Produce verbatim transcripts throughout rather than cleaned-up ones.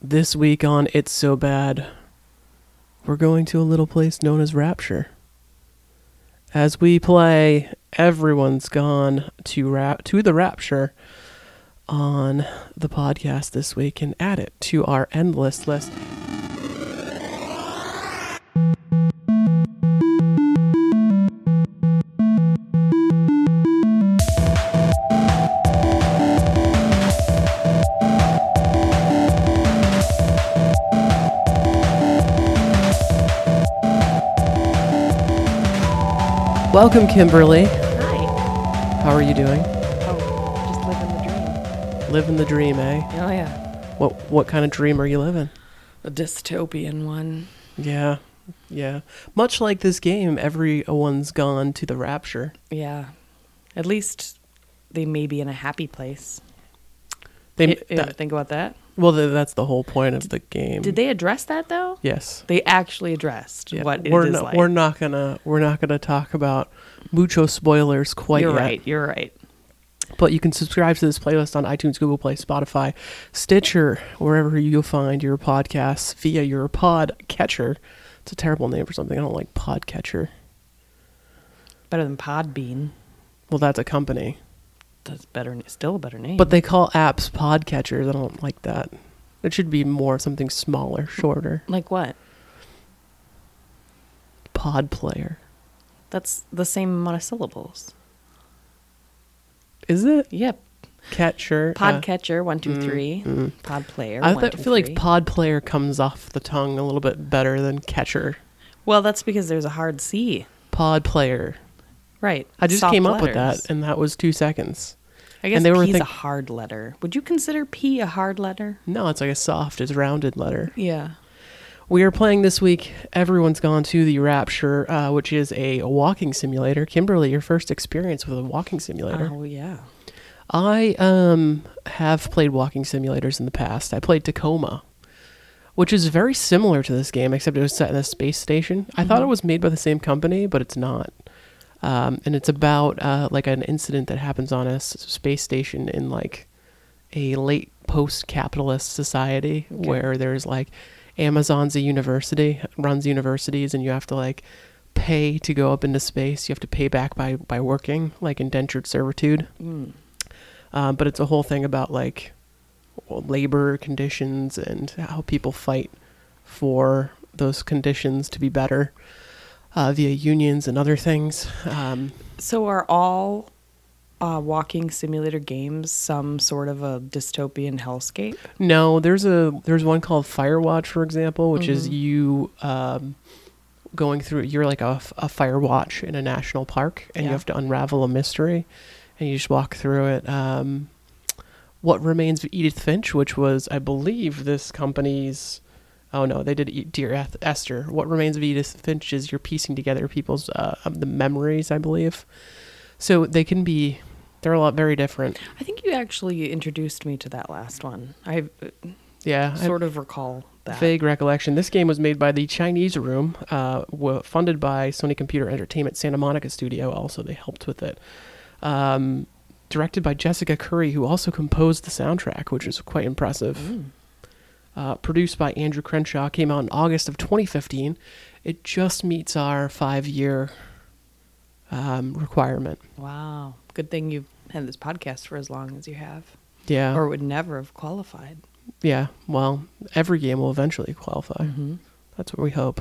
This week on It's So Bad, we're going to a little place known as Rapture. As we play Everyone's Gone to rap to the Rapture on the podcast this week and add it to our endless list. Welcome, Kimberly. Hi. How are you doing? Oh, just living the dream. Living the dream, eh? Oh, yeah. What what kind of dream are you living? A dystopian one. Yeah, yeah. Much like this game, everyone's gone to the Rapture. Yeah. At least they may be in a happy place. They You- you that- think about that? well, th- that's the whole point of the game. Did they address that, though? Yes. They actually addressed Yeah. what we're it is not, like. We're not gonna we're not gonna talk about mucho spoilers quite You're yet. right. You're right. But you can subscribe to this playlist on iTunes, Google Play, Spotify, Stitcher, wherever you'll find your podcasts via your pod catcher. It's a terrible name for something. I don't like podcatcher. Better than Podbean. Well, that's a company. That's better. Still a better name. But they call apps podcatchers. I don't like that. It should be more something smaller, shorter. Like what? Pod player. That's the same amount of syllables. Is it? Yep. Catcher. uh, Podcatcher, one, two, three. mm. Pod player, I one, th- two, feel like three. pod player comes off the tongue a little bit better than catcher. Well, that's because there's a hard C. Pod player. Right. I just Soft came up letters. with that, and that was two seconds. I guess they were P is think- a hard letter. Would you consider P a hard letter? No, it's like a soft, it's rounded letter. Yeah. We are playing this week, Everyone's Gone to the Rapture, uh, which is a walking simulator. Kimberly, your first experience with a walking simulator. Oh, yeah. I um have played walking simulators in the past. I played Tacoma, which is very similar to this game, except it was set in a space station. I thought it was made by the same company, but it's not. Um, and it's about uh, like an incident that happens on a s- space station in like a late post-capitalist society Okay. where there's like Amazon's a university, runs universities, and you have to like pay to go up into space. You have to pay back by, by working, like indentured servitude. Mm. Um, but it's a whole thing about like labor conditions and how people fight for those conditions to be better uh, via unions and other things. Um, So are all uh, walking simulator games some sort of a dystopian hellscape? no, there's a there's one called Firewatch, for example, which is you um, going through. You're like a, a Firewatch in a national park, and you Yeah. have to unravel a mystery, and you just walk through it. Um, What Remains of Edith Finch, which was, I believe, this company's. Oh no, they did E- Dear Eth- Esther. What Remains of Edith Finch is you're piecing together people's uh, um, the memories, I believe. So they can be, they're a lot very different. I think you actually introduced me to that last one. I uh, Yeah, I- sort of recall that. vague recollection. This game was made by the Chinese Room, uh, w- funded by Sony Computer Entertainment Santa Monica Studio. Also, they helped with it. Um, directed by Jessica Curry, who also composed the soundtrack, which is quite impressive. Mm. Uh, produced by Andrew Crenshaw, came out in August of twenty fifteen. It just meets our five-year um, requirement. Wow. Good thing you've had this podcast for as long as you have. Yeah, Or would never have qualified. yeah. Well, every game will eventually qualify. Mm-hmm. That's what we hope.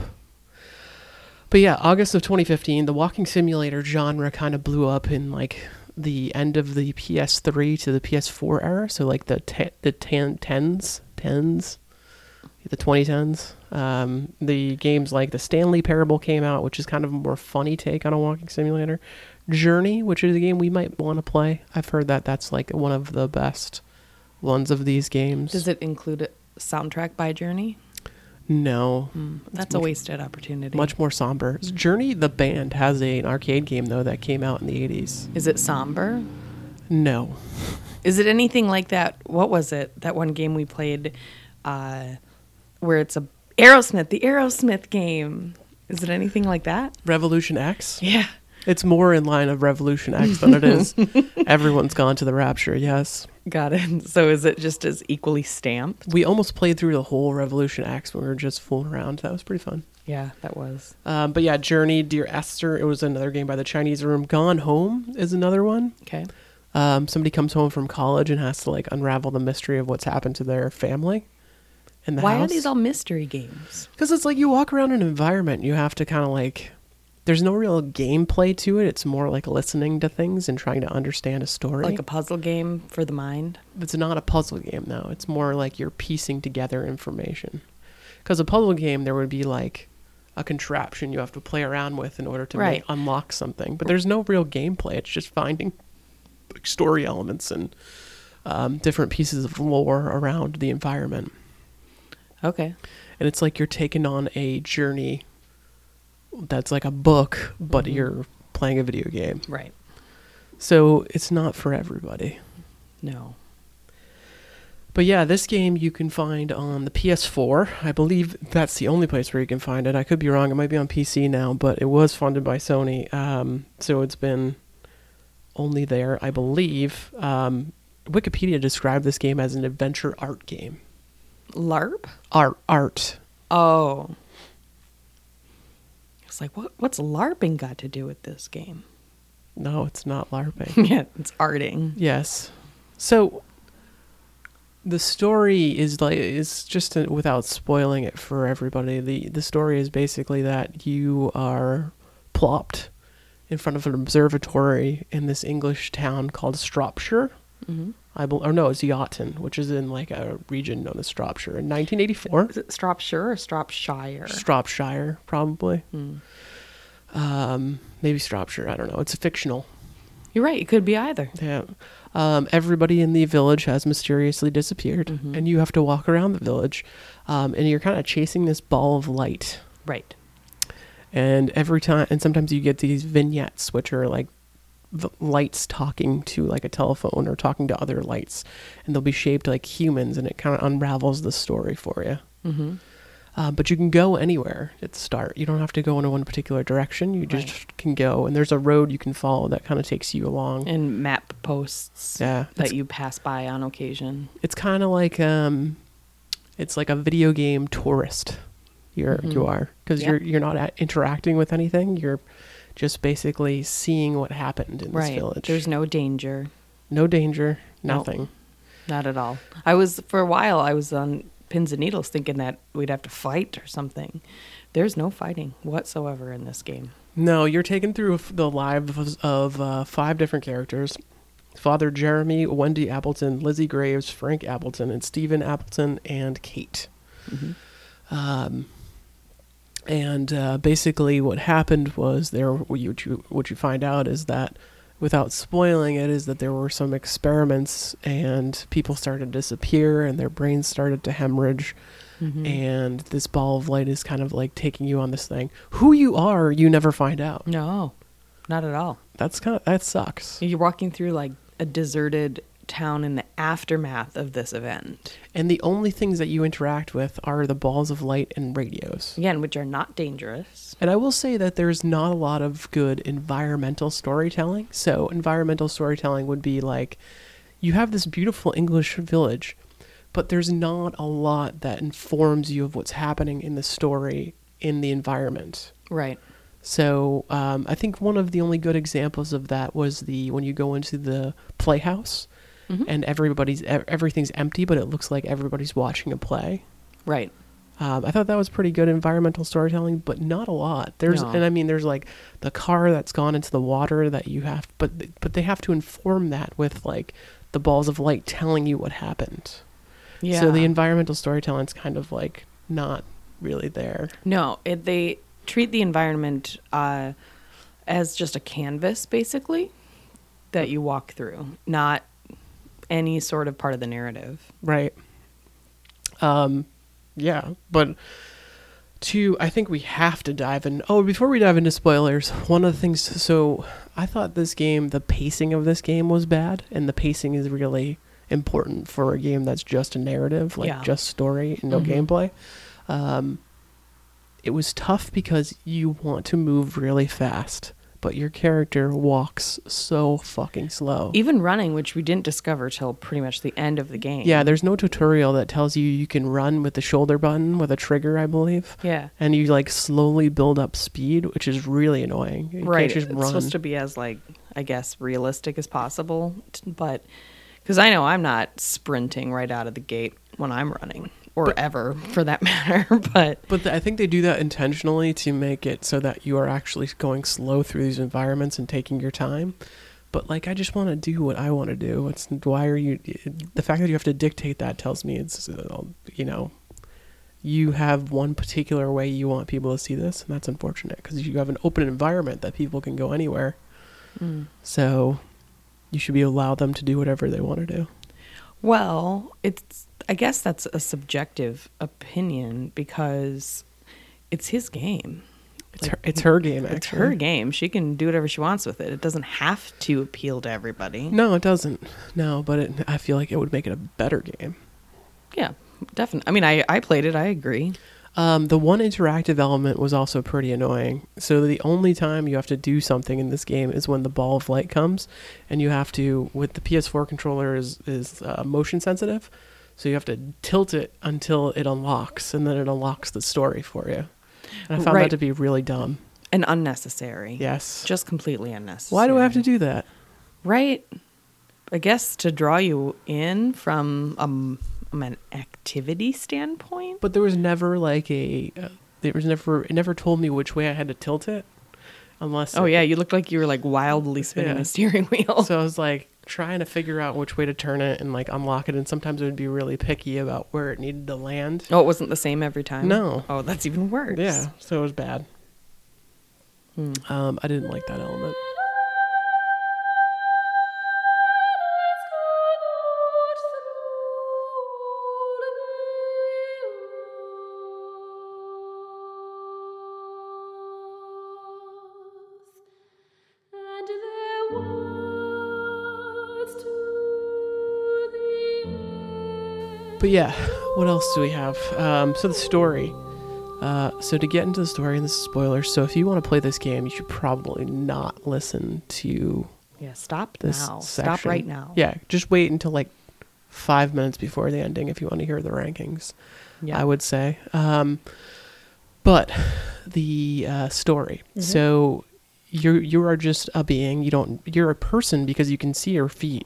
But yeah, August of twenty fifteen, the walking simulator genre kind of blew up in like the end of the P S three to the P S four era. So like the te- the ten- tens, tens, the twenty tens. Um, the games like the Stanley Parable came out, which is kind of a more funny take on a walking simulator. Journey, which is a game we might want to play. I've heard that that's like one of the best ones of these games. Does it include a soundtrack by Journey? No. Mm, that's a much- wasted opportunity. Much more somber. Journey, the band, has a, an arcade game, though, that came out in the eighties. Is it somber? No. Is it anything like that? What was it? That one game we played uh, where it's a Aerosmith, the Aerosmith game. Is it anything like that? Revolution X? Yeah. It's more in line of Revolution X than it is Everyone's Gone to the Rapture, yes. Got it. So is it just as equally stamped? We almost played through the whole Revolution X when we were just fooling around. That was pretty fun. Yeah, that was. Um, but yeah, Journey, Dear Esther, it was another game by the Chinese Room. Gone Home is another one. Okay. Um, somebody comes home from college and has to like unravel the mystery of what's happened to their family in the Why house. are these all mystery games? Because it's like you walk around an environment, you have to kind of like, there's no real gameplay to it. It's more like listening to things and trying to understand a story. Like a puzzle game for the mind? It's not a puzzle game, though. It's more like you're piecing together information. Because a puzzle game, there would be like a contraption you have to play around with in order to Right. make, unlock something. But there's no real gameplay. It's just finding like story elements and um, different pieces of lore around the environment. Okay. And it's like you're taking on a journey that's like a book, but Mhm. you're playing a video game. Right. So it's not for everybody. No. But yeah, this game you can find on the P S four. I believe that's the only place where you can find it. I could be wrong. It might be on P C now, but it was funded by Sony. Um, so it's been only there, I believe. Um, Wikipedia described this game as an adventure art game. LARP? Art. Art. Oh. It's like, what? what's LARPing got to do with this game? No, it's not LARPing. Yeah, it's arting. Yes. So the story is like is just uh without spoiling it for everybody. The the story is basically that you are plopped in front of an observatory in this English town called Shropshire. Mm-hmm. I bel or no, it's Yachton, which is in like a region known as Shropshire in nineteen eighty-four. Is it Shropshire or Shropshire? Shropshire, probably. Hmm. Um, maybe Shropshire. I don't know. It's fictional. You're right. It could be either. Yeah. Um, everybody in the village has mysteriously disappeared, Mhm. and you have to walk around the village, um, and you're kind of chasing this ball of light. Right. And every time, and sometimes you get these vignettes, which are like v- lights talking to like a telephone or talking to other lights, and they'll be shaped like humans, and it kind of unravels the story for you. Mm-hmm. Uh, but you can go anywhere at the start. You don't have to go in one particular direction. You just Right. can go, and there's a road you can follow that kind of takes you along. And map posts Yeah, that it's, you pass by on occasion. it's kind of like um, it's like a video game tourist. You're Mhm. you are because Yep. you're you're not at, interacting with anything. You're just basically seeing what happened in this Right. village. There's no danger. no danger, Nope. nothing. Not at all. I was, for a while, I was on pins and needles thinking that we'd have to fight or something. There's no fighting whatsoever in this game. No, you're taken through f- the lives of uh, five different characters. Father Jeremy, Wendy Appleton, Lizzie Graves, Frank Appleton, and Stephen Appleton, and Kate. Mm-hmm. Um, and uh, basically what happened was there, what you, what you what you find out is that, without spoiling it, is that there were some experiments and people started to disappear and their brains started to hemorrhage. Mm-hmm. And this ball of light is kind of like taking you on this thing. Who you are, you never find out. No, not at all. That's kind of, that sucks. You're walking through like a deserted town in the aftermath of this event. And the only things that you interact with are the balls of light and radios. Again, which are not dangerous. And I will say that there's not a lot of good environmental storytelling. So environmental storytelling would be like, you have this beautiful English village, but there's not a lot that informs you of what's happening in the story in the environment. Right. So um, I think one of the only good examples of that was the when you go into the playhouse Mhm. and everybody's ev- everything's empty, but it looks like everybody's watching a play. Right. Um, I thought that was pretty good environmental storytelling, but not a lot. There's No. and I mean, there's like the car that's gone into the water that you have, but but they have to inform that with like the balls of light telling you what happened. Yeah. So the environmental storytelling's kind of like not really there. No, it, they treat the environment uh, as just a canvas, basically, that you walk through, not any sort of part of the narrative. Right. Um, yeah, but to, I think we have to dive in. Oh, before we dive into spoilers, one of the things, so I thought this game, the pacing of this game was bad, and the pacing is really important for a game that's just a narrative, like Yeah. just story and no Mhm. gameplay. Um, it was tough because you want to move really fast, but your character walks so fucking slow. Even running, which we didn't discover till pretty much the end of the game. Yeah, there's no tutorial that tells you you can run with the shoulder button with a trigger, I believe. Yeah. And you like slowly build up speed, which is really annoying. You Right. can't just It's run. supposed to be as, like, I guess, realistic as possible. t- But, because I know I'm not sprinting right out of the gate when I'm running. Or But- ever, for that matter. But, But th- I think they do that intentionally to make it so that you are actually going slow through these environments and taking your time. But like, I just want to do what I want to do. It's why are you? The fact that you have to dictate that tells me it's uh, you know, you have one particular way you want people to see this, and that's unfortunate because you have an open environment that people can go anywhere. mm. So you should be allow them to do whatever they want to do. Well, it's, I guess that's a subjective opinion because it's his game. It's Like, her, it's her game. Actually, It's her game. She can do whatever she wants with it. It doesn't have to appeal to everybody. No, it doesn't. No, but it, I feel like it would make it a better game. Yeah, definitely. I mean, I, I played it. I agree. Um, the one interactive element was also pretty annoying. So the only time you have to do something in this game is when the ball of light comes, and you have to, with the P S four controller is is uh, motion sensitive, so you have to tilt it until it unlocks, and then it unlocks the story for you. And I found Right. that to be really dumb. And unnecessary. Yes. Just completely unnecessary. Why do I have to do that? Right. I guess to draw you in from um, an activity standpoint. But there was never like a, uh, there was never, it never told me which way I had to tilt it, unless. Oh it- yeah, you looked like you were like wildly spinning Yeah. a steering wheel. So I was like trying to figure out which way to turn it and like unlock it, and sometimes it would be really picky about where it needed to land. Oh, it wasn't the same every time? No. Oh, that's even worse. Yeah, so it was bad. Hmm. Um, I didn't like that element. And there was to the But yeah, what else do we have? Um, so the story. Uh, so to get into the story, and this is spoilers, so if you want to play this game, you should probably not listen to Yeah, stop this now. section. Stop right now. Yeah, just wait until like five minutes before the ending if you want to hear the rankings. Yeah. I would say. Um, but the uh, story. Mhm. So you you are just a being. You don't. You're a person because you can see your feet.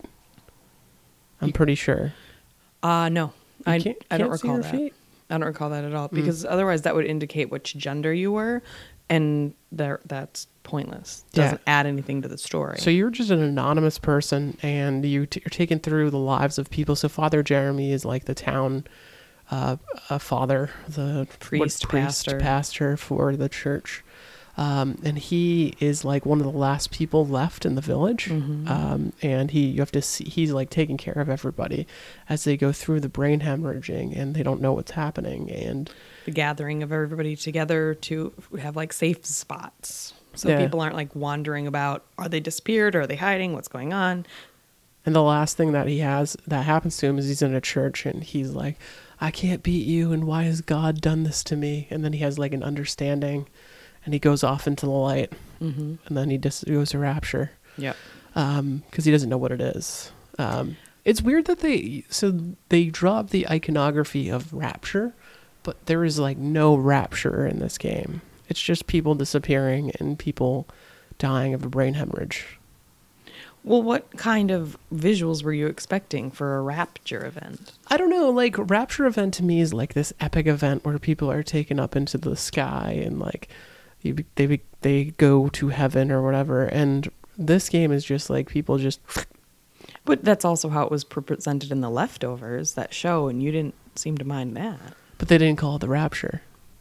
I'm You- pretty sure. Uh, no. You I, can't- I don't can't see recall your that. feet? I don't recall that at all Mm. because otherwise that would indicate which gender you were, and there that's pointless. Yeah. Doesn't add anything to the story. So you're just an anonymous person, and you t- you're taken through the lives of people. So Father Jeremy is like the town uh, uh, father, the what- Priest, pastor. pastor for the church. Um, and he is like one of the last people left in the village. Mhm. Um, and he, you have to see, he's like taking care of everybody as they go through the brain hemorrhaging and they don't know what's happening. And the gathering of everybody together to have like safe spots, so Yeah. people aren't like wandering about. Are they disappeared? Or are they hiding? What's going on? And the last thing that he has that happens to him is he's in a church and he's like, I can't beat you. And why has God done this to me? And then he has like an understanding and he goes off into the light Mm-hmm. and then he just goes to rapture. Yep. Um, cause he doesn't know what it is. Um, it's weird that they, so they drop the iconography of rapture, but there is like no rapture in this game. It's just people disappearing and people dying of a brain hemorrhage. Well, what kind of visuals were you expecting for a rapture event? I don't know, like rapture event to me is like this epic event where people are taken up into the sky and like you, they they go to heaven or whatever. And this game is just like people just But that's also how it was pre- presented in The Leftovers, that show, and you didn't seem to mind that. but they didn't call it the rapture.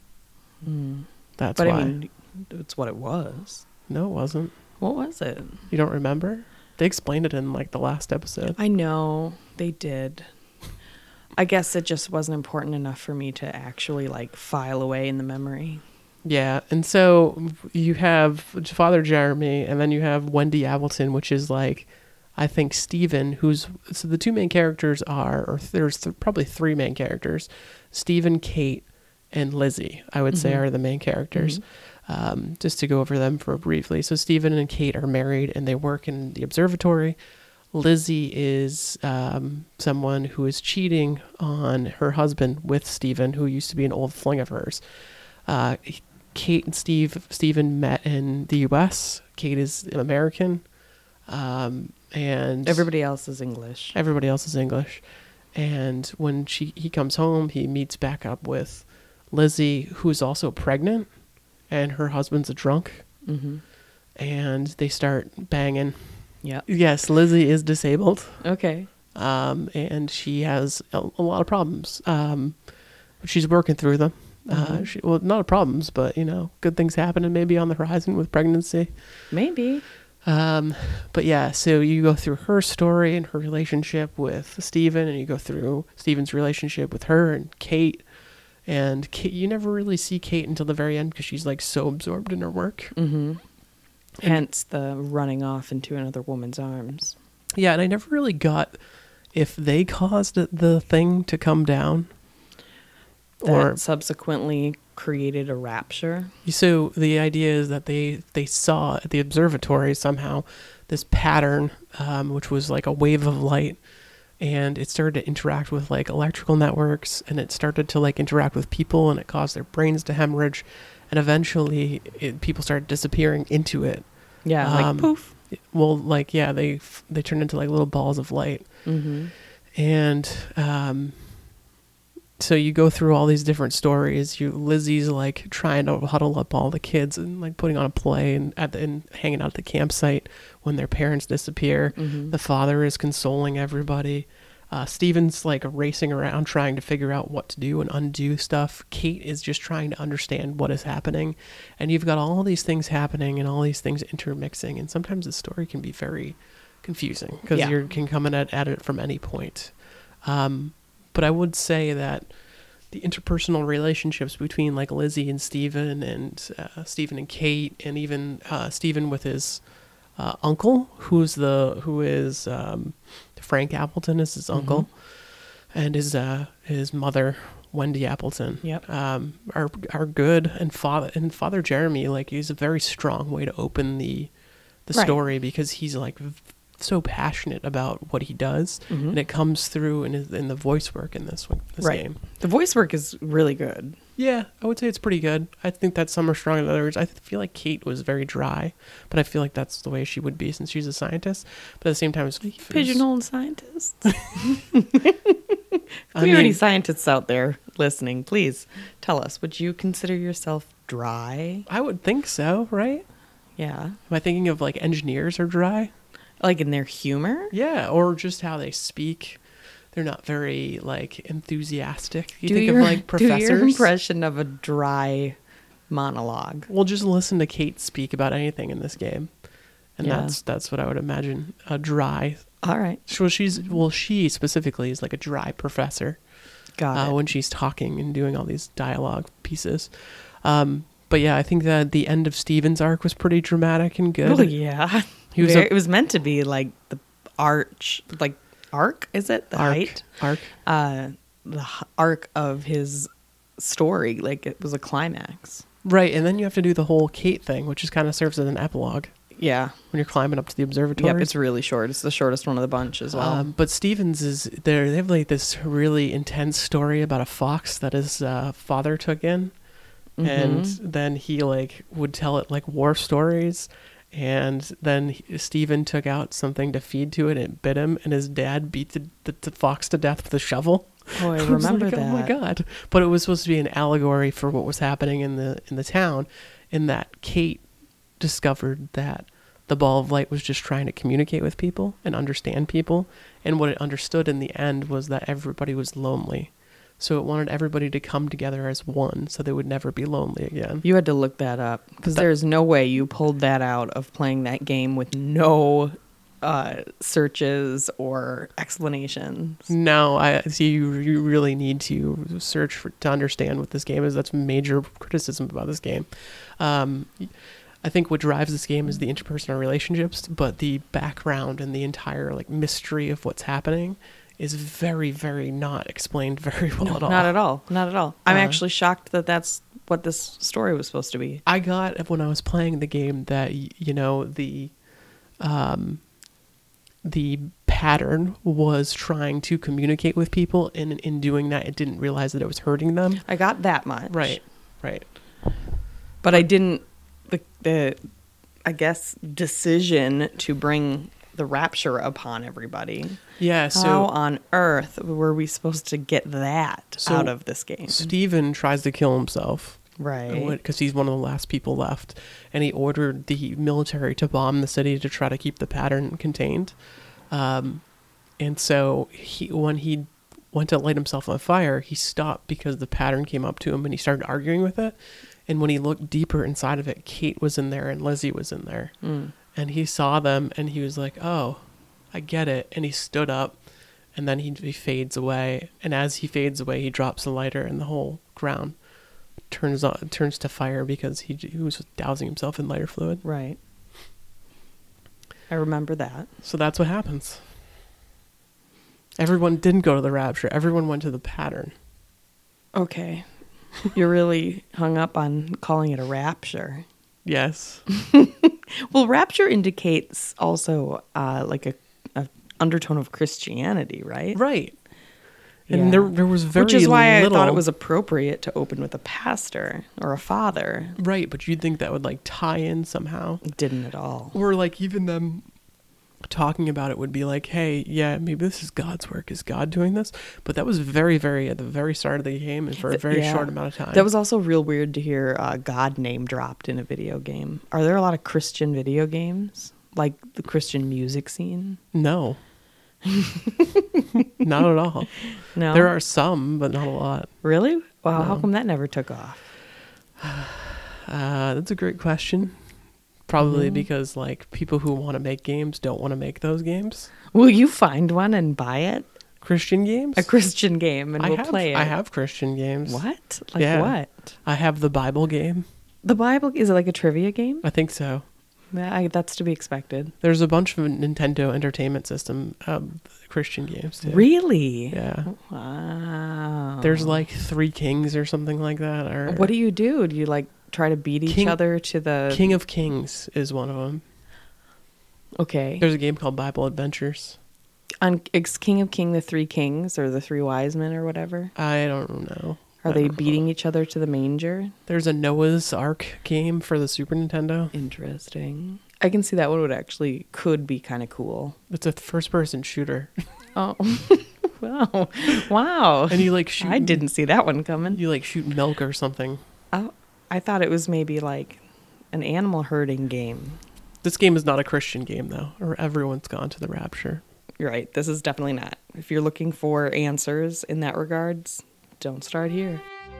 Mm. That's But why. I mean, it's what it was. No, it wasn't. What was it? You don't remember? They explained it in like the last episode. I know they did. I guess it just wasn't important enough for me to actually like file away in the memory. Yeah, and so you have Father Jeremy, and then you have Wendy Appleton, which is like, I think Stephen, who's so the two main characters are, or there's th- probably three main characters, Stephen, Kate, and Lizzie. I would say Mhm. are the main characters. Um, just to go over them for briefly. So Stephen and Kate are married and they work in the observatory. Lizzie is um, someone who is cheating on her husband with Stephen, who used to be an old fling of hers. Uh, Kate and Steve, Stephen met in the U S. Kate is American. Um, and Everybody else is English. everybody else is English. And when she he comes home, he meets back up with Lizzie, who's also pregnant, and her husband's a drunk. Mm-hmm. And they start banging. Yep. Yes, Lizzie is disabled, Okay. um, and she has a, a lot of problems. Um, but she's working through them. Uh, Mhm. she, well, not problems, but you know, good things happening maybe on the horizon with pregnancy. Maybe. Um, but yeah, so you go through her story and her relationship with Stephen, and you go through Stephen's relationship with her and Kate. And Kate, you never really see Kate until the very end because she's like so absorbed in her work. Mm-hmm. Hence the running off into another woman's arms. Yeah, and I never really got if they caused it- the thing to come down. That Or subsequently created a rapture. so the idea is that they they saw at the observatory somehow this pattern, um, which was like a wave of light, and it started to interact with like electrical networks, and it started to like interact with people, and it caused their brains to hemorrhage, and eventually it, people started disappearing into it. Yeah, like Um, poof. Well, like yeah, they f- they turned into like little balls of light. Mm-hmm. And um, so you go through all these different stories. You Lizzie's like trying to huddle up all the kids and like putting on a play and at the, and hanging out at the campsite when their parents disappear. Mm-hmm. The father is consoling everybody. Uh, Steven's like racing around trying to figure out what to do and undo stuff. Kate is just trying to understand what is happening. And you've got all these things happening and all these things intermixing. And sometimes the story can be very confusing because Yeah. you can come in at, at it from any point. Um, but I would say that the interpersonal relationships between like Lizzie and Stephen and uh, Stephen and Kate and even uh, Stephen with his uh, uncle, who's the who is um, Frank Appleton is his uncle, and his uh, his mother Wendy Appleton. Yep. Um, are are good, and father and Father Jeremy, like he's a very strong way to open the the Right. story because he's like v- so passionate about what he does, Mhm. and it comes through in his, in the voice work in this one- this Right. game. The voice work is really good. Yeah, I would say it's pretty good. I think that some are stronger than others. I feel like Kate was very dry, but I feel like that's the way she would be since she's a scientist. But at the same time, it's Pigeonhole scientists. I If we have any mean- scientists out there listening, please tell us. Would you consider yourself dry? I would think so, right? Yeah. Am I thinking of like engineers are dry? Like in their humor? Yeah, or just how they speak. They're not very like enthusiastic. You do think your, of like do your professors. impression of a dry monologue. Well, just listen to Kate speak about anything in this game, and Yeah. that's that's what I would imagine. A dry. All right. Well, she's well, she specifically is like a dry professor Got uh, it. when she's talking and doing all these dialogue pieces. Um, but yeah, I think that the end of Steven's arc was pretty dramatic and good. Oh, yeah. He was Very- a- it was meant to be like the arch, like arc, is it? The arc, height? arc. Uh, the h- arc of his story. Like it was a climax. Right, and then you have to do the whole Kate thing, which just kind of serves as an epilogue Yeah. when you're climbing up to the observatory. Yep. It's really short. It's the shortest one of the bunch as well. Um, but Stevens is there. They have like this really intense story about a fox that his uh, father took in, and Mhm. then he like would tell it like war stories, and then he, Steven took out something to feed to it, and it bit him, and his dad beat the, the, the fox to death with a shovel. Oh, I was remember like, that. Oh my god! But it was supposed to be an allegory for what was happening in the in the town, in that Kate discovered that the ball of light was just trying to communicate with people and understand people, and what it understood in the end was that everybody was lonely, so it wanted everybody to come together as one, so they would never be lonely again. You had to look that up because That- there's no way you pulled that out of playing that game with no uh, searches or explanations. No, I see. You, you really need to search for, to understand what this game is. That's major criticism about this game. Um, I think what drives this game is the interpersonal relationships, but the background and the entire like mystery of what's happening is very, very not explained very well No, at all. not at all. Not at all. I'm Uh, actually shocked that that's what this story was supposed to be. I got when I was playing the game that y- you know the um the pattern was trying to communicate with people, and in doing that it didn't realize that it was hurting them. I got that much. Right. Right. But I didn't the the I guess decision to bring the rapture upon everybody. Yeah, so How on earth were we supposed to get that So- out of this game? Steven tries to kill himself. Right. Because he's one of the last people left, and he ordered the military to bomb the city to try to keep the pattern contained. Um, and so he, when he went to light himself on fire, he stopped because the pattern came up to him and he started arguing with it. And when he looked deeper inside of it, Kate was in there and Lizzie was in there. Mm. And he saw them and he was like, oh, I get it. And he stood up, and then he, he fades away. And as he fades away, he drops the lighter, and the whole ground turns on, turns to fire because he, he was dousing himself in lighter fluid. Right. I remember that. So that's what happens. Everyone didn't go to the rapture. Everyone went to the pattern. Okay. You're really hung up on calling it a rapture. Yes. Well, rapture indicates also uh, like a, a undertone of Christianity, right? Right. And Yeah. there there was very Which is why little. I thought it was appropriate to open with a pastor or a father. Right, but you'd think that would like tie in somehow. It didn't at all. Or like even them talking about it would be like, hey, yeah, maybe this is God's work. Is God doing this? But that was very, very at the very start of the game and for a very Yeah. short amount of time. That was also real weird to hear uh, God name dropped in a video game. Are there a lot of Christian video games? Like the Christian music scene? No. Not at all. No. There are some, but not a lot. Really? Wow, how No. come that never took off? Uh, that's a great question. Probably Mhm. because like people who want to make games don't want to make those games. Will you find one and buy it? Christian games? A Christian game and I we'll have, play it. I have Christian games. What? Like Yeah. what? I have the Bible game. The Bible, is it like a trivia game? I think so. Yeah, I, that's to be expected. There's a bunch of Nintendo Entertainment System um, Christian games too. Really? Yeah. Wow. There's like Three Kings or something like that. Or What do you do? Do you like try to beat each King- other to the... King of Kings is one of them. Okay. There's a game called Bible Adventures. On is King of King the Three Kings or the Three Wise Men or whatever? I don't know. Are I they don't know. beating each other to the manger? There's a Noah's Ark game for the Super Nintendo. Interesting. I can see that one would actually could be kind of cool. It's a first-person shooter, Oh, wow, wow! and you like shoot. I didn't see that one coming. You like shoot milk or something. Oh, I thought it was maybe like an animal herding game. This game is not a Christian game though, or everyone's gone to the rapture. You're right. This is definitely not. If you're looking for answers in that regards, don't start here.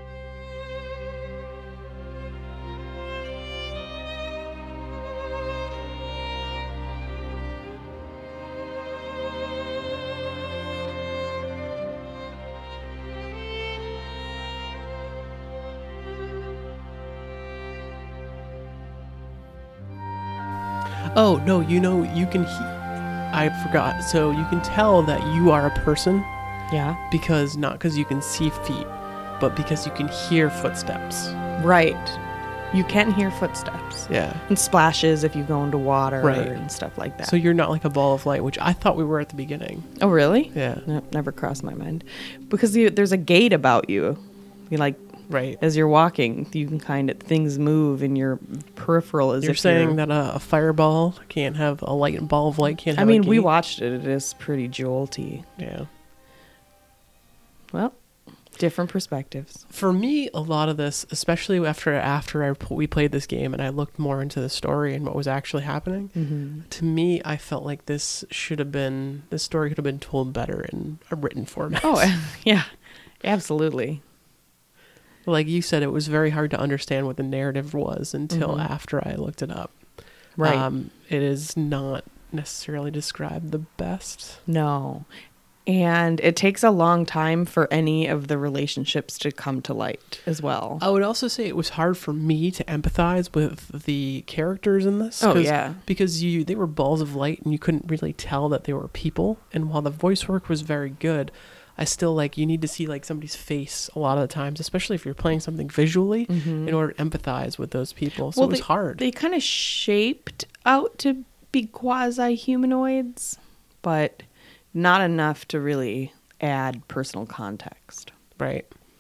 Oh no, you know you can. He- I forgot. So you can tell that you are a person Yeah. because not because you can see feet, but because you can hear footsteps. Right. You can hear footsteps Yeah. and splashes if you go into water Right. and stuff like that. So you're not like a ball of light, which I thought we were at the beginning. oh, really? Yeah. No, never crossed my mind. Because you, there's a gate about you. You like Right. as you're walking, you can kind of things move in your peripheral as You're if saying you're, that a, a fireball can't have a light ball of light can't I have. mean, a we gate? watched it. It is pretty jolty. Yeah. Well, different perspectives. For me, a lot of this, especially after after I, p- we played this game and I looked more into the story and what was actually happening, Mm-hmm. to me, I felt like this should have been this story could have been told better in a written format. Oh, yeah, absolutely. Like you said, it was very hard to understand what the narrative was until Mhm. after I looked it up. Right. Um, it is not necessarily described the best. No. And it takes a long time for any of the relationships to come to light as well. I would also say it was hard for me to empathize with the characters in this. Oh, 'cause- yeah. Because you they were balls of light and you couldn't really tell that they were people. And while the voice work was very good, I still like you need to see like somebody's face a lot of the times, especially if you're playing something visually, in order to empathize with those people. So it was they, hard. They kind of shaped out to be quasi-humanoids, but not enough to really add personal context. Right.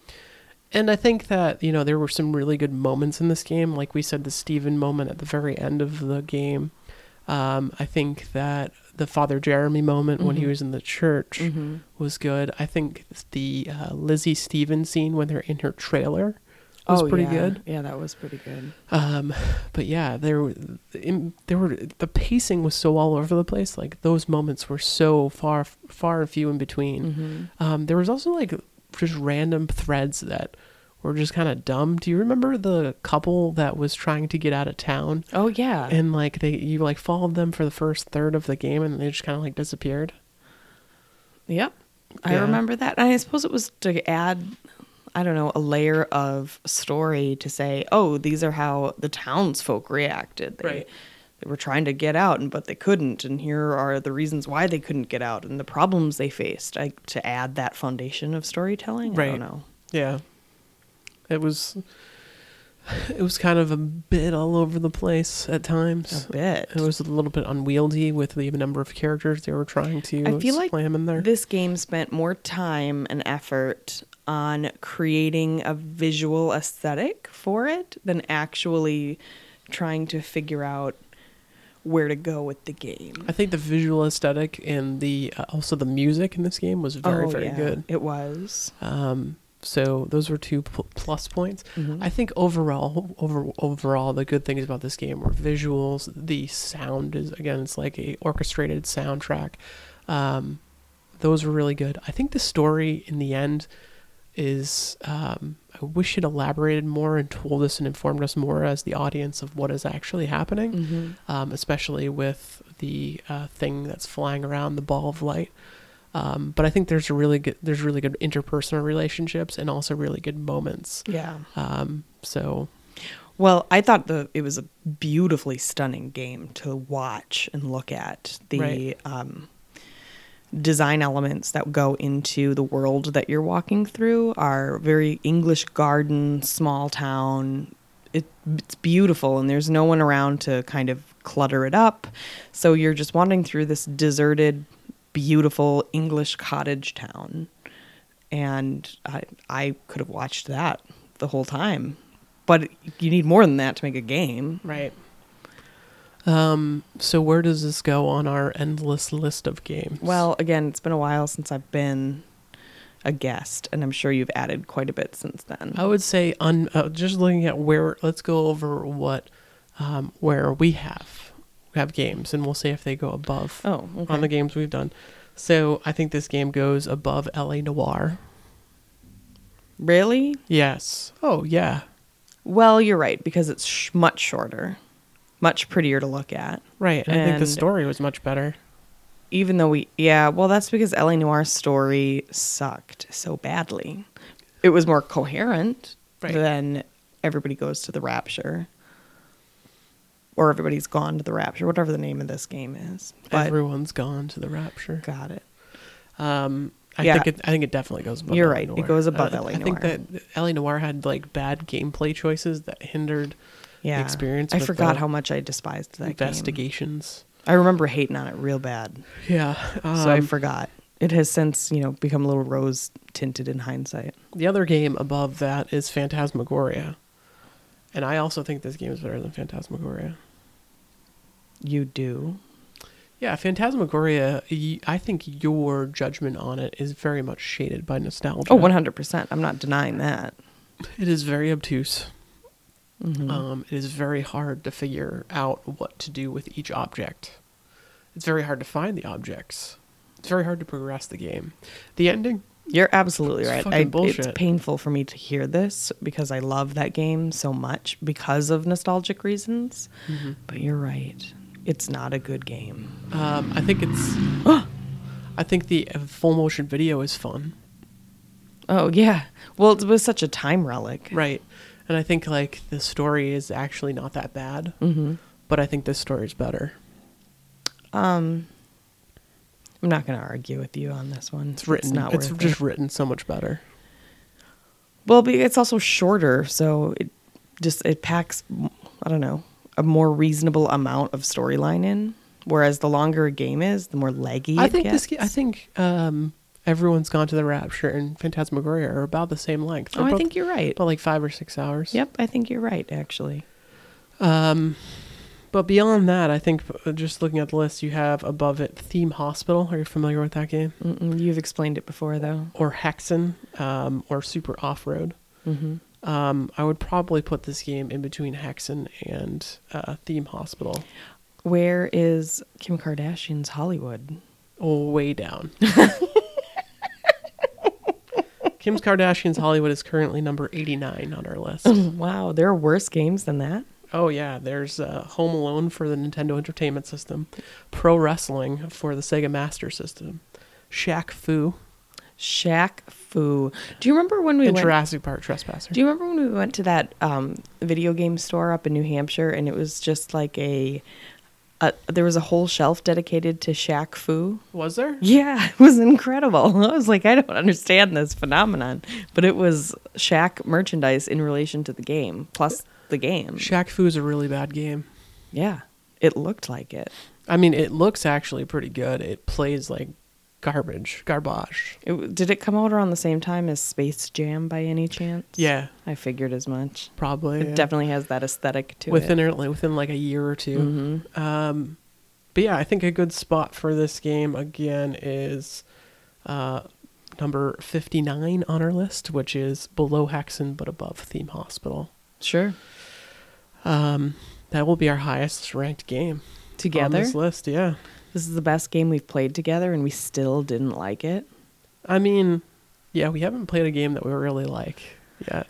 And I think that, you know, there were some really good moments in this game. Like we said, the Steven moment at the very end of the game. Um, I think that the Father Jeremy moment when he Mhm. was in the church Mm-hmm. was good. I think the uh, Lizzie Stevens scene when they're in her trailer was oh, pretty yeah. good. Yeah, that was pretty good. Um, but yeah, there, were- in, there were the pacing was so all over the place. Like those moments were so far, far and few in between. Mm-hmm. Um, there was also like just random threads that were just kind of dumb. Do you remember the couple that was trying to get out of town Oh, yeah. and like they you like followed them for the first third of the game and they just kind of like disappeared? Yep. I Yeah. remember that. And I suppose it was to add, I don't know, a layer of story to say, oh, these are how the townsfolk reacted. They, Right. they were trying to get out, and but they couldn't. And here are the reasons why they couldn't get out and the problems they faced. I, to add that foundation of storytelling. I Right. don't know. Yeah, it was. It was kind of a bit all over the place at times. A bit. It was a little bit unwieldy with the number of characters they were trying to I feel like slam in there. this game spent more time and effort on creating a visual aesthetic for it than actually trying to figure out where to go with the game. I think the visual aesthetic and the uh, also the music in this game was very Oh, very yeah, good. It was. Um, so those were two pl- plus points. Mhm. I think overall, over overall, the good things about this game were visuals. The sound is again, it's like a orchestrated soundtrack. Um, those were really good. I think the story in the end is. Um, I wish it elaborated more and told us and informed us more as the audience of what is actually happening. Mhm. Um, especially with the uh, thing that's flying around, the ball of light. Um, but I think there's a really good, there's really good interpersonal relationships and also really good moments. Yeah. Um, so Well, I thought the it was a beautifully stunning game to watch and look at. The Right. um, design elements that go into the world that you're walking through are very English garden, small town. It, it's beautiful, and there's no one around to kind of clutter it up. So you're just wandering through this deserted, beautiful English cottage town. And I, I could have watched that the whole time. But you need more than that to make a game. right. Um, so where does this go on our endless list of games? Well, again, it's been a while since I've been a guest, and I'm sure you've added quite a bit since then. I would say un, uh, just looking at where, let's go over what, um, where we have, we have games and we'll see if they go above Oh, okay. on the games we've done. So I think this game goes above L A Noire. Really? Yes. Oh yeah. Well, you're right, because it's sh- much shorter, much prettier to look at. Right. And I think the And- story was much better. Even though we, yeah, well, that's because L A Noire's story sucked so badly. It was more coherent Right. than Everybody Goes to the Rapture. Or Everybody's Gone to the Rapture, whatever the name of this game is. But Everyone's gone to the rapture. got it. Um, I Yeah. think it. I think it definitely goes above. You're L A right. It Noire. goes above Uh, L A I think Noire. that L A Noire had like bad gameplay choices that hindered Yeah. experience I with forgot the how much I despised that game. investigations. I remember hating on it real bad. Yeah. So I um, forgot. It has since, you know, become a little rose tinted in hindsight. The other game above that is Phantasmagoria, and I also think this game is better than Phantasmagoria. You do. Yeah, Phantasmagoria. y- I think your judgment on it is very much shaded by nostalgia. Oh, one hundred percent. I'm not denying that. It is very obtuse. Mhm. Um, it is very hard to figure out what to do with each object. It's very hard to find the objects. It's very hard to progress the game. The ending, You're absolutely It's right. fucking I, bullshit. It's painful for me to hear this because I love that game so much because of nostalgic reasons. But you're right. It's not a good game. um, I think it's. I think the uh, full motion video is fun, Oh, yeah. Well, it was such a time relic. right? And I think like the story is actually not that bad, Mm-hmm. but I think this story is better. Um, I'm not going to argue with you on this one. It's written. not It's, worth just it. written so much better. Well, but it's also shorter, so it just it packs, I don't know, a more reasonable amount of storyline in. Whereas the longer a game is, the more leggy I it think gets. this. I think um, Everyone's Gone to the Rapture and Phantasmagoria are about the same length. Oh, They're I both think you're right. about like five or six hours. Yep, I think you're right, actually. Um, but beyond that, I think uh, just looking at the list, you have above it Theme Hospital. Are you familiar with that game? Mm-mm, you've explained it before, though. Or Hexen, um, or Super Off Road. Mm-hmm. Um, I would probably put this game in between Hexen and uh, Theme Hospital. Where is Kim Kardashian's Hollywood? Oh, way down. Kim Kardashian's Hollywood is currently number eighty-nine on our list. Wow, there are worse games than that? Oh, yeah. There's uh, Home Alone for the Nintendo Entertainment System, Pro Wrestling for the Sega Master System, Shaq Fu, Shaq Fu. Do you remember when we and went... Jurassic Park Trespasser. Do you remember when we went to that um, video game store up in New Hampshire and it was just like a... a there was a whole shelf dedicated to Shaq Fu? Was there? Yeah, it was incredible. I was like, I don't understand this phenomenon. But it was Shaq merchandise in relation to the game, plus the game. Shaq Fu is a really bad game. Yeah, it looked like it. I mean, it looks actually pretty good. It plays like garbage, garbage. it. Did it come out around the same time as Space Jam by any chance? Yeah, I figured as much. probably. It yeah. definitely has that aesthetic to within it. it. within like a year or 2 Mhm. Um, but yeah, I think a good spot for this game again is uh, number fifty-nine on our list, which is below Hexen but above Theme Hospital. Sure. Um, that will be our highest ranked game on Together? this list. Yeah, This is the best game we've played together and we still didn't like it. I mean, yeah, we haven't played a game that we really like yet.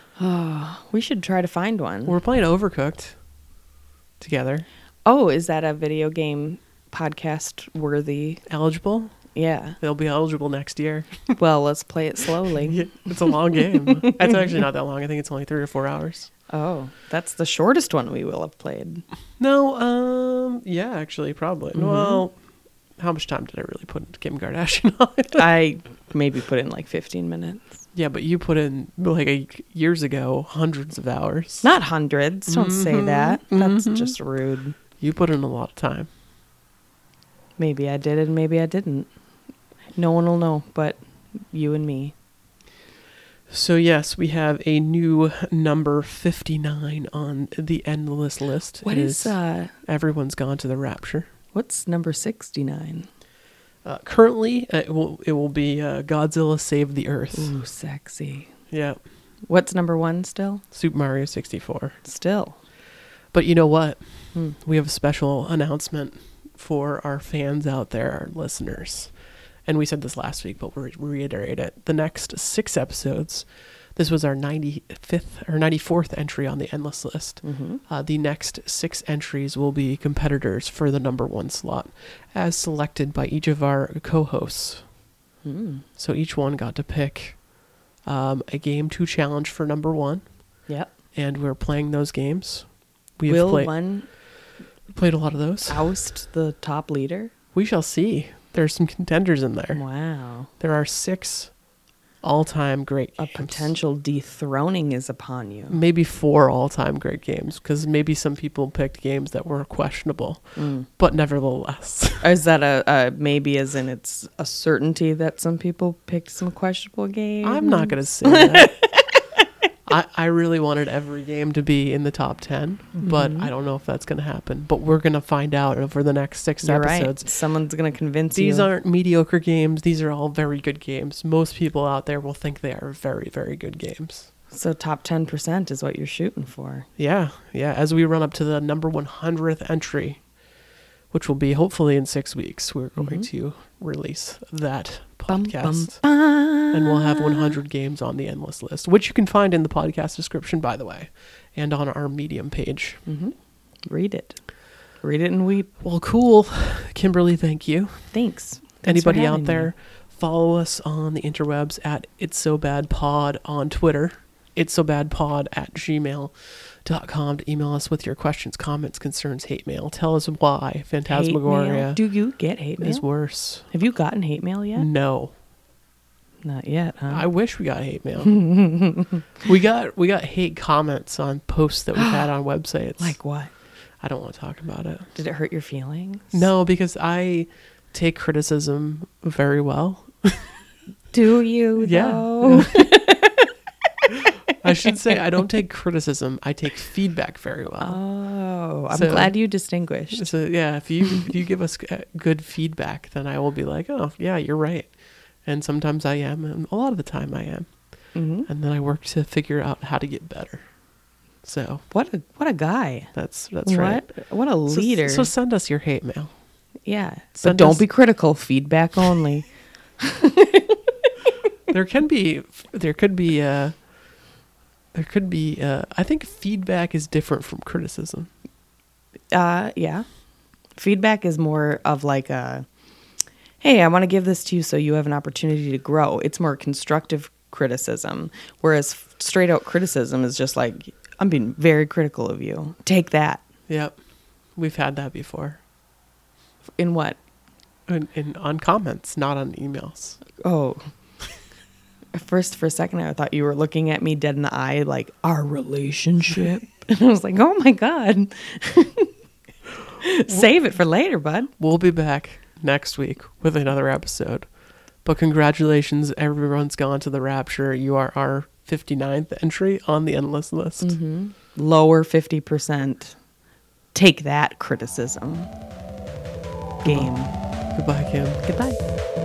We should try to find one. We're playing Overcooked together. Oh, is that a video game podcast worthy? Eligible? Yeah. They'll be eligible next year. Well, let's play it slowly. It's a long game. It's actually not that long. I think it's only three or four hours. Oh, that's the shortest one we will have played. No, um, yeah, actually, probably. Mhm. Well, how much time did I really put into Kim Kardashian on it? I maybe put in like fifteen minutes. Yeah, but you put in, like, a, years ago, hundreds of hours. Not hundreds. Don't say Mhm, that. That's mhm. just rude. You put in a lot of time. Maybe I did and maybe I didn't. No one will know but you and me. So, yes, we have a new number fifty-nine on the endless list. What It is, uh, Everyone's Gone to the Rapture. what's number sixty-nine? Uh, currently, uh, it will it will be uh, Godzilla Save the Earth. Ooh, sexy. Yeah, What's number one still? Super Mario sixty-four. Still. But you know what? Hmm. We have a special announcement for our fans out there, our listeners. And we said this last week, but we'll reiterate it. The next six episodes, this was our ninety-fifth or ninety-fourth entry on the endless list. Mm-hmm. Uh, the next six entries will be competitors for the number one slot, as selected by each of our co-hosts. Mm. So each one got to pick um, a game to challenge for number one, Yep. and we're playing those games. We Will play- one played a lot of those. oust the top leader? We shall see. There's some contenders in there. Wow. There are six all-time great A games. potential dethroning is upon you. Maybe four all-time great games, because maybe some people picked games that were questionable, Mm. but nevertheless. Is that a, a maybe as in it's a certainty that some people picked some questionable games? I'm not going to say that. I, I really wanted every game to be in the top ten, but Mhm. I don't know if that's going to happen. But we're going to find out over the next six You're episodes. right. Someone's going to convince These you. aren't mediocre games. These are all very good games. Most people out there will think they are very, very good games. So top ten percent is what you're shooting for. Yeah, yeah. As we run up to the number one hundredth entry, which will be hopefully in six weeks, we're going Mhm. to release that Bum, podcast. bum, bum. And we'll have one hundred games on the endless list, which you can find in the podcast description, by the way, and on our Medium page. Mhm. Read it. Read it and weep. Well, cool. Kimberly, thank you. Thanks. Thanks Anybody for out having there, me. follow us on the interwebs at It's So Bad Pod on Twitter. it's so bad pod at gmail dot com to email us with your questions, comments, concerns, hate mail. Tell us why Hate Phantasmagoria mail? Do you get hate mail? is worse. Have you gotten hate mail yet? No. Not yet, huh? I wish we got hate mail. we got we got hate comments on posts that we've had on websites. Like what? I don't want to talk about it. Did it hurt your feelings? No, because I take criticism very well. Do you? Yeah. though? I should say I don't take criticism. I take feedback very well. Oh, I'm So- glad you distinguished. So yeah, if you if you give us uh, good feedback, then I will be like, oh yeah, you're right. And sometimes I am, and a lot of the time I am. hmm And then I work to figure out how to get better. So What a what a guy. that's that's right. What what a So- leader. So, send us your hate mail. yeah, but send don't us- be critical. Feedback only. There can be, there could be, uh, there could be. Uh, I think feedback is different from criticism. Uh, yeah. Feedback is more of like a, hey, I want to give this to you so you have an opportunity to grow. It's more constructive criticism, whereas f- straight out criticism is just like, I'm being very critical of you. Take that. Yep, we've had that before. In what? In, in on comments, not on emails. Oh. At first, for a second, I thought you were looking at me dead in the eye, like, our relationship. And I was like, oh my God. Save it for later, bud. We'll be back next week with another episode. But congratulations, everyone's gone to the rapture. You are our fifty-ninth entry on the endless list. Mm-hmm. Lower fifty percent. Take that criticism. Game. Goodbye, Kim. Goodbye.